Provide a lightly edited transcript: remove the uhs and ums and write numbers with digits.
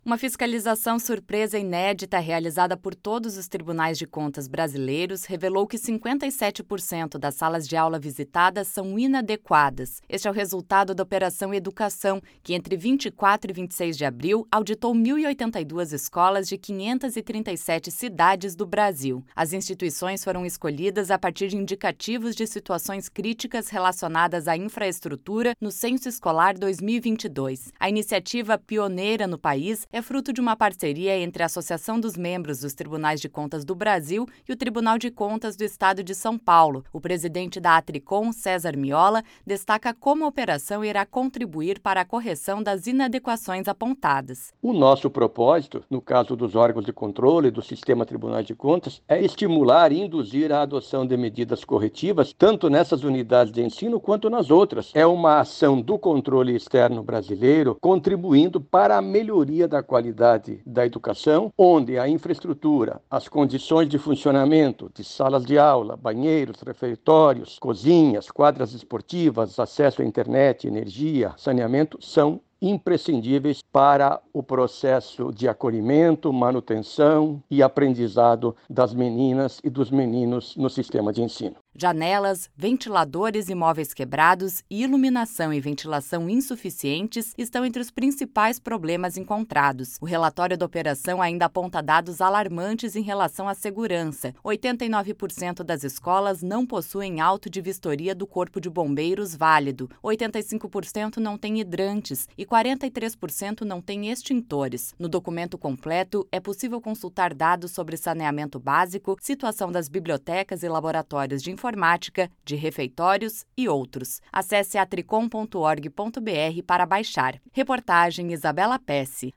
Uma fiscalização surpresa e inédita realizada por todos os tribunais de contas brasileiros revelou que 57% das salas de aula visitadas são inadequadas. Este é o resultado da Operação Educação, que entre 24 e 26 de abril auditou 1.082 escolas de 537 cidades do Brasil. As instituições foram escolhidas a partir de indicativos de situações críticas relacionadas à infraestrutura no Censo Escolar 2022. A iniciativa pioneira no país é fruto de uma parceria entre a Associação dos Membros dos Tribunais de Contas do Brasil e o Tribunal de Contas do Estado de São Paulo. O presidente da Atricom, César Miola, destaca como a operação irá contribuir para a correção das inadequações apontadas. O nosso propósito, no caso dos órgãos de controle do Sistema Tribunal de Contas, é estimular e induzir a adoção de medidas corretivas, tanto nessas unidades de ensino quanto nas outras. É uma ação do controle externo brasileiro, contribuindo para a melhoria da qualidade da educação, onde a infraestrutura, as condições de funcionamento de salas de aula, banheiros, refeitórios, cozinhas, quadras esportivas, acesso à internet, energia, saneamento são imprescindíveis para o processo de acolhimento, manutenção e aprendizado das meninas e dos meninos no sistema de ensino. Janelas, ventiladores e móveis quebrados e iluminação e ventilação insuficientes estão entre os principais problemas encontrados. O relatório da operação ainda aponta dados alarmantes em relação à segurança. 89% das escolas não possuem auto de vistoria do Corpo de Bombeiros válido, 85% não têm hidrantes e 43% não têm extintores. No documento completo, é possível consultar dados sobre saneamento básico, situação das bibliotecas e laboratórios de informática, de refeitórios e outros. Acesse atricom.org.br para baixar. Reportagem Isabela Pesce.